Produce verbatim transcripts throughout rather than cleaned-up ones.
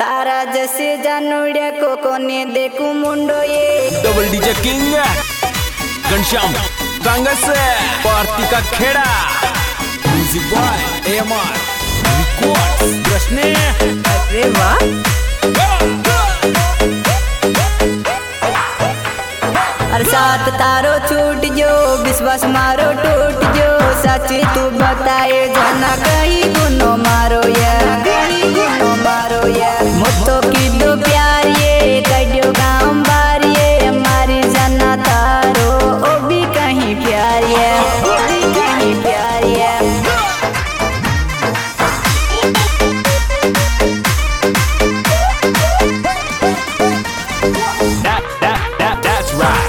तारा जैसे जानूड़िया को कोने देखू मुंडो ये डबल डीजे किंग घनश्याम कांगस पार्टी का खेड़ा म्यूजिक बॉय एमआर रिकॉर्ड्स कृष्णे। अरे वाह अरे साथ तारो छूट जो विश्वास मारो टूट जो सच तू बताए जाना कहीं गुनो मारो या कहीं गुनो मारो या मुझको की दो प्यार ये कड्यो गाँव बार ये मारी जाना तारो ओ भी कहीं प्यार ये ओ भी कहीं प्यार ये That, that, that, that's right.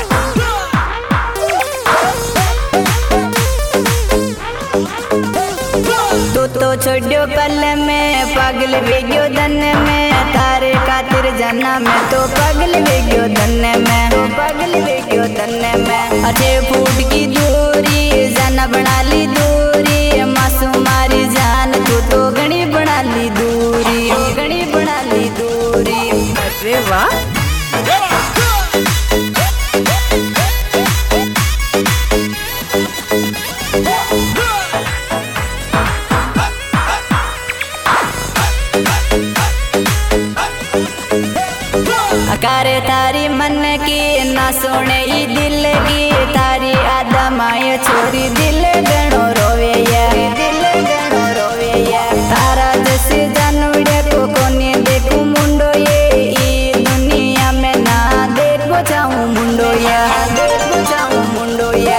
तू तो छोड़ो पल में पागल वेग्यो धन में तारे खातिर जाना मैं तो पागल वेग्यो धन में तो पागल वेग्यो धन में अच्छे फूट की दूरी जाना बना ली दूरी मासूम मारी जान तू तो घनी बना ली दूरी घनी बना ली दूरी। अरे वाह करे तारी मन की ना सोने ई दिल की तारी आदा माया छोरी दिल गणो रोवे या दिल गणो रोवे या तारा जैसे जानूड़े को कोने देखू मुंडो ये ई दुनिया में ना देखो जाऊं मुंडो या देखो जाऊं मुंडो या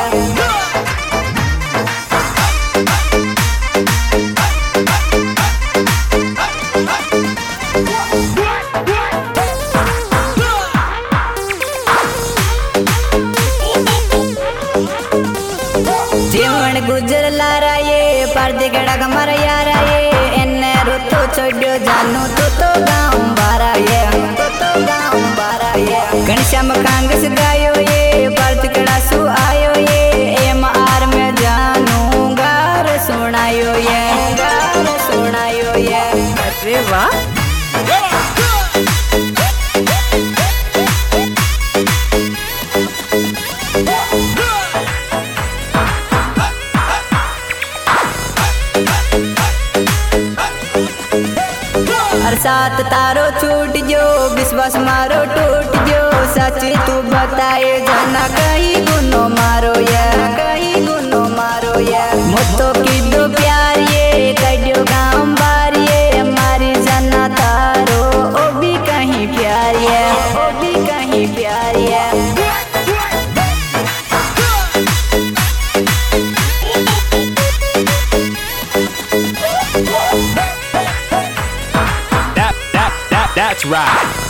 जीवन गुजर लारा ये पर्दे गड़ा कमर यारा ये एने रुतो छोड़ो जानू तो तो गाँव बारा ये तो तो गाँव बारा ये घनश्याम कांगस गायो ये पर्द गड़ा सु आयो ये एम आर में जानू गार सुनायो ये गार सुनायो ये। अरे वाह हर साथ तारो छूट जो विश्वास मारो टूट जो सच तू बताए जाना कहीं गुनो मारो या कहीं गुनो मारो या मुझको की दो प्यार ये कड्यो गाँव बार ये मारी जाना तारो ओ भी कहीं प्यार ये ओ भी कहीं प्यार ये। That, that, that, that's right.